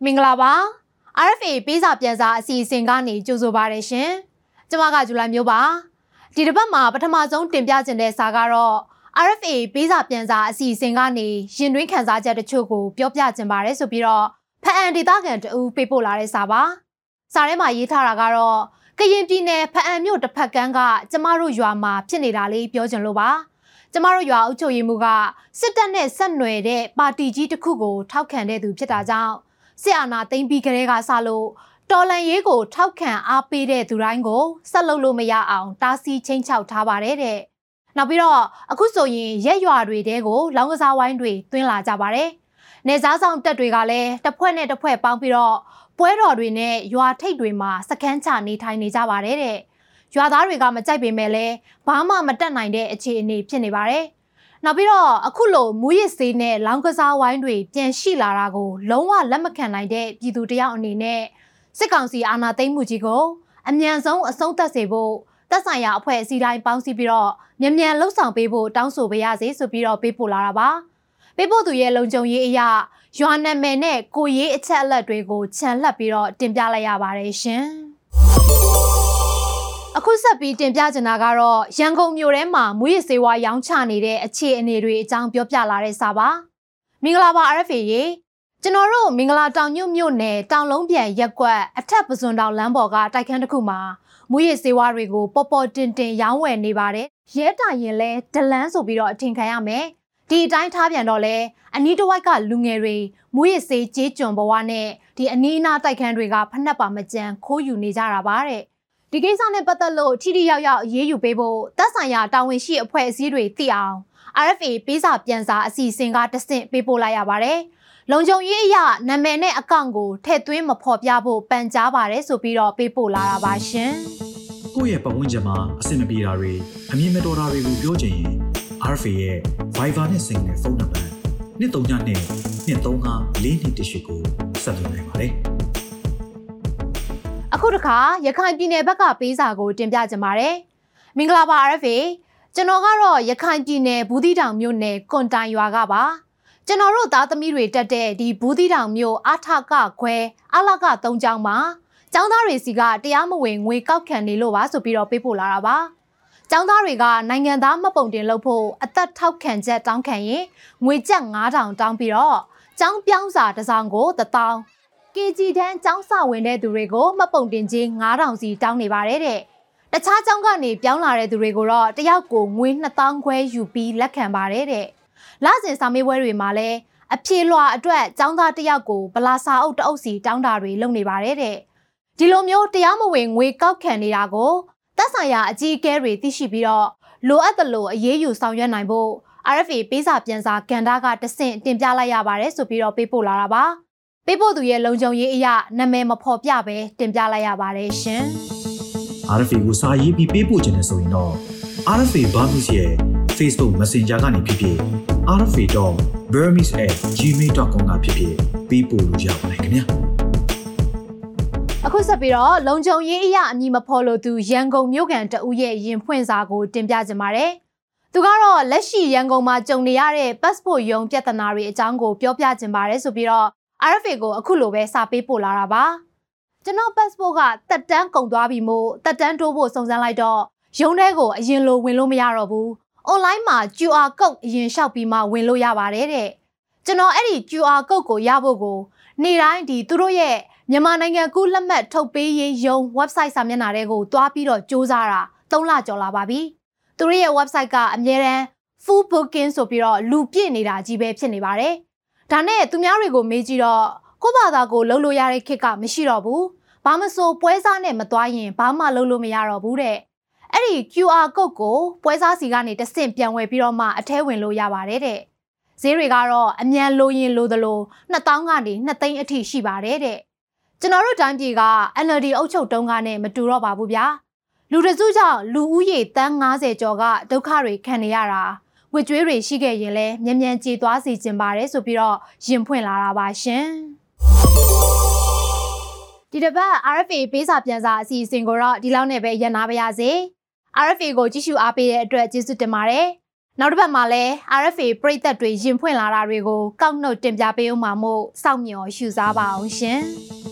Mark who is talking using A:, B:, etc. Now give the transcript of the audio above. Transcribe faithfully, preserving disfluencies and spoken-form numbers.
A: မင်္ဂလာပါ R F A ပေးစာပြန်စာအစီအစဉ်ကနေကြိုဆိုပါရရှင်ကျမကဂျူလိုင်မျိုးပါဒီတစ်ပတ်မှာပထမဆုံးတင်ပြခြင်းတဲ့စာကတော့ R F A ပေးစာပြန်စာအစီအစဉ်ကနေရင်တွင်းခန်းစားချက်တချို့ကိုပြောပြခြင်းပါတယ်ဆိုပြီးတော့ဖအံဒေသခံတဦးပေးပို့လာတဲ့စာပါစာထဲမှာရေးထားတာကတော့ကရင်ပြည်နယ်ဖအံမြို့တစ်ဖက်ကမ်းကကျမတို့ရွာမှာဖြစ်နေတာလေးပြောချင်လို့ပါကျမတို့ရွာအုပ်ချုပ်ရေးမှူးကစစ်တပ်နဲ့ဆက်နွယ်တဲ့ပါတီကြီးတစ်ခုကိုထောက်ခံတဲ့သူဖြစ်တာကြောင့်စစ်အာဏာသိမ်းပြီးကလေးကစလို့တော်လန်ရေးကိုထောက်ခံအားပေးတဲ့သူတိုင်းကိုဆက်လုပ်လို့မရအောင်တားဆီးချင်းချောက်ထားပါတယ်တဲ့။နောက်ပြီးတော့အခုဆိုရင်ရက်ရွာတွေတဲကိုလောင်းကစားဝိုင်းတွေတွင်းလာကြပါတယ်။နေစားဆောင်တက်တွေကလည်းတစ်ဖွဲ့နဲ့တစ်ဖွဲ့ပေါင်းပြီးတော့ပွဲတော်တွေနဲ့ရွာထိပ်တွေမှာစခန်းချနေထိုင်နေကြပါတယ်တဲ့။ရွာသားတွေကမကြိုက်ပေမဲ့လည်းဘာမှမတက်နိုင်တဲ့အခြေအနေဖြစ်နေပါတယ်။နောက်ပြီးတော့အခုလိုမူရစ်ဆေးနဲ့လောင်းကစားဝိုင်းတွေပြန်ရှိလာတာကိုလုံးဝလက်မခံနိုင်တဲ့ပြည်သူတယောက်အနေနဲ့စစ်ကောင်စီအာဏာသိမ်းမှုကြီးကိုအမြန်ဆုံးအဆုံးသတ်စေဖို့သက်ဆိုင်ရာအဖွဲ့အစည်းတိုင်းပေါင်းစည်းပြီးတော့မြန်မြန်လှုပ်ဆောင်ပေးဖို့တောင်းဆိုပေးရစေဆိုပြီးတော့ပေးပို့လာတာပါပေးပို့သူရဲ့လုံခြုံရေးအရာရွာနာမည်နဲ့ကိုရေးအချက်အလက်တွေကိုခြံလှပ်ပြီးတော့တင်ပြလိုက်ရပါတယ်ရှင်အခုဆက်ပြီးတင်ပြချင်တာကတော့ရန်ကုန်မြို့ထဲမှာမူရစ်ဆေးဝါးရောင်းချနေတဲ့အခြေအနေတွေအကြောင်းပြောပြလာတဲ့စာပါမင်္ဂလာပါ R F A ရေကျွန်တော်တို့မင်္ဂလာတောင်ညွတ်မြို့နယ်တောင်လုံးပြန်ရက်ကွက်အထက်ပစွန်တောင်လမ်းပေါ်ကတိုက်ခန်းတစ်ခုမှာမူရစ်ဆေးဝါးတွေကိုပေါ်ပေါ်တင်တင်ရောင်းဝယ်နေပါတယ်ရဲတိုင်ရင်လဲဒလန်းဆိုပြီးတော့အထင်ခံရမယ်ဒီအတိုင်းထားပြန်တော့လဲအနီးတစ်ဝိုက်ကလူငယ်တွေမူရစ်ဆေးကြေးကျွန်ဘဝနဲ့ဒီအနီးအနားတိုက်ခန်းတွေကဖနှက်ပါမကြံခိုးယူနေကြတာပါတဲ့ဒီကိစ္စနဲ့ပတ်သက်လို့ထိထိရောက်ရောက်အရေးယူပေးဖို့သက်ဆိုင်ရာတာဝန်ရှိအဖွဲ့အစည်းတွေသိအောင် R F A ပေးစာပြန်စာအစီအစဉ်ကတဆင့်ပေးပို့လိုက်ရပါတယ်။လုံခြုံရေးအရနာမည်နဲ့အကောင့်ကိုထည့်သွင်းမဖော်ပြဖို့ပန်ကြားပါတယ်ဆိုပြီးတော့ပေးပို့လာတာပါရှင်
B: ။ကိုယ့်ရဲ့ပတ်ဝန်းကျင်မှာအဆင်မပြေတာတွေအမြင်မတော်တာတွေကိုပြောချင်ရင် R F A ရဲ့ Viber နဲ့ Signal ဖုန်းနံပါတ်နှစ်သုံးညနဲ့နှစ်သုံးငါးလေးနှစ်တစ်ရှိကိုဆက်သွယ်နိုင်ပါတယ်။
A: အခုတခါရခိုင်ပြည်နယ်ဘက်ကပေးစာကိုတင်ပြကြပါမယ်။မင်္ဂလာပါ R F A ကျွန်တော်ကတော့ရခိုင်ပြည်နယ်ဘူးသီးတောင်မြို့နယ်ကွန်တိုင်ရွာကပါကျွန်တော်တို့သားသမီးတွေတက်တဲ့ဒီဘူးသီးတောင်မြို့အာထကခွဲအလကသုံးကျောင်းမှာကျောင်းသားတွေစီကတရားမဝင်ငွေကောက်ခံနေလို့ပါဆိုပြီးတော့ပေးပို့လာတာပါကျောင်းသားတွေကနိုင်ငံသားမှတ်ပုံတင်လုပ်ဖို့အသက်ထောက်ခံချက်တောင်းခံရင်ငွေကျပ်ငါးထောင်တောင်းပြီးတော့ကျောင်းပြောင်းစာတစ်စောင်ကိုတစ်သောင်းကေဂျီတန်းကျောင်းစာဝင်တဲ့သူတွေကိုမှတ်ပုံတင်ခြင်းငါးထောင်စီတောင်းနေပါတယ်တဲ့တခြားကျောင်းကနေပြောင်းလာတဲ့သူတွေကိုတော့တယောက်ကိုငွေနှစ်သောင်းခွဲယူပြီးလက်ခံပါတယ်တဲ့လစဉ်စာမေးပွဲတွေမှာလည်းအဖြေလွှာအတွက်ကျောင်းသားတယောက်ကိုဗလာစာအုပ်တအုပ်စီတောင်းတာတွေလုပ်နေပါတယ်တဲ့ဒီလိုမျိုးတရားမဝင်ငွေကောက်ခံနေတာကိုသက်ဆိုင်ရာအကြီးအကဲတွေသိရှိပြီးတော့လိုအပ်သလိုအရေးယူဆောင်ရွက်နိုင်ဖို့ R F A ပေးစာပြန်စာကန်တာကတဆင့်တင်ပြလိုက်ရပါတယ်ဆိုပြီးတော့ပေးပို့လာတာပါပေးပို့သူရဲ့လုံခြုံရေးအရာနာမည်မဖော်ပြဘဲတင်ပြလိုက်ရပါတယ်ရှင်
B: R F A ကိုစာရေးပြီးပေးပို့ခြင်းနဲ့ဆိုရင်တော့ R F A Burmese ရဲ့ Facebook Messenger ကနေဖြစ်ဖြစ် R F A dot burmese at gmail dot com ကဖြစ်ဖြစ်ပေးပို့လို့ရပါတယ်ခင်ဗျာ
A: အခုဆက်ပြီးတော့လုံခြုံရေးအရာအမည်မဖော်လို့သူရန်ကုန်မြို့ကန်တဦးရဲ့ရင်ဖွင့်စာကိုတင်ပြကြပါတယ်သူကတော့လက်ရှိရန်ကုန်မှာကြုံနေရတဲ့ passport ရုံးပြဿနာတွေအကြောင်းကိုပြောပြခြင်းပါတယ်ဆိုပြီးတော့ R F A ကိုအခုလိုပဲစာပေးပို့လာတာပါကျွန်တော် passport ကတက်တန်းကုန်သွားပြီမို့တက်တန်းတိုးဖို့စုံစမ်းလိုက်တော့ရုံးထဲကိုအရင်လိုဝင်လို့မရတော့ဘူး online မှာ Q R code အရင်လျှောက်ပြီးမှဝင်လို့ရပါတယ်တဲ့ကျွန်တော်အဲ့ဒီ Q R code ကိုရဖို့ကိုနေ့တိုင်းဒီသူတို့ရဲ့မြန်မာနိုင်ငံကူးလက်မှတ်ထုတ်ပေးရေးရုံး website စာမျက်နှာတွေကိုတွားပြီးတော့စူးစမ်းတာသုံးလကျော်လာပါပြီသူတို့ရဲ့ website ကအမြဲတမ်း full booking ဆိုပြီးတော့လူပြည့်နေတာကြီးပဲဖြစ်နေပါတယ်ဒါနဲ့သူများတွေကိုမေးကြည့်တော့ကိုယ့်ဘာသာကိုလှုပ်လို့ရတဲ့ခေတ်ကမရှိတော့ဘူးဘာမဆိုပွဲစားနဲ့မသွားရင်ဘာမှလှုပ်လို့မရတော့ဘူးတဲ့အဲ့ဒီ Q R code ကိုပွဲစားစီကနေတဆင့်ပြန်ဝယ်ပြီးတော့မှအထဲဝင်လို့ရပါတယ်တဲ့ဈေးတွေကတော့အမြန်လိုရင်လိုသလိုနှစ်သောင်းကနေနှစ်သိန်းအထိရှိပါတယ်တဲ့ကျွန်တော်တို့တိုင်းပြည်က N L D အုပ်ချုပ်တုံးကနဲ့မတူတော့ပါဘူးဗျာလူတစုကြောင့်လူဦးရေတန်းငါးဆယ်ကျော်ကဒုက္ခတွေခံနေရတာဝစ်ကြွေးတွေရှိခဲ့ရင်လည်းမြန်မြန်ကြေသွားစီခြင်းပါတယ်ဆိုပြီးတော့ရင်ဖွင့်လာတာပါရှင်ဒီတစ်ပတ် R F A ပေးစာပြန်စာအစီအစဉ်ကိုတော့ဒီလောက်နဲ့ပဲရပ်နာပါရစေR F A ကိုကြည့်ရှုအားပေးတဲ့အတွက်ကျေးဇူးတင်ပါတယ်နောက်တစ်ပတ်မှာလည်း R F A ပရိသတ်တွေရင်ဖွင့်လာတာတွေကိုကောက်နှုတ်တင်ပြပေးဦးမှာမို့စောင့်မျှော်ရှုစားပါအောင်ရှင်။